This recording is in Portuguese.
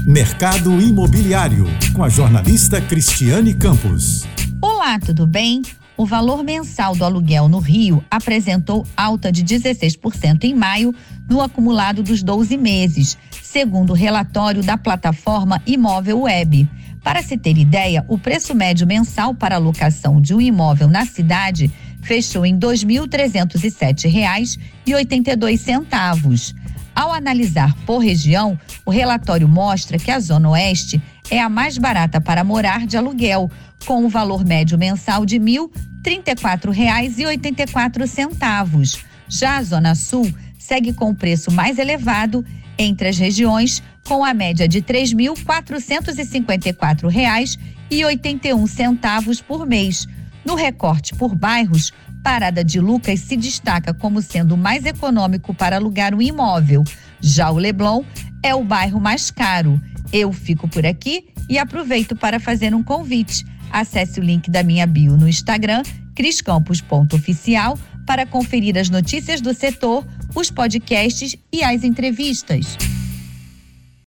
Mercado Imobiliário, com a jornalista Cristiane Campos. Olá, tudo bem? O valor mensal do aluguel no Rio apresentou alta de 16% em maio, no acumulado dos 12 meses, segundo o relatório da plataforma Imóvel Web. Para se ter ideia, o preço médio mensal para a locação de um imóvel na cidade fechou em R$ 2.307,82. Ao analisar por região, o relatório mostra que a Zona Oeste é a mais barata para morar de aluguel, com o valor médio mensal de R$ 1.034,84. Já a Zona Sul segue com o preço mais elevado entre as regiões, com a média de R$ 3.454,81 por mês. No recorte por bairros, Parada de Lucas se destaca como sendo o mais econômico para alugar um imóvel. Já o Leblon é o bairro mais caro. Eu fico por aqui e aproveito para fazer um convite. Acesse o link da minha bio no Instagram, criscampos.oficial, para conferir as notícias do setor, os podcasts e as entrevistas.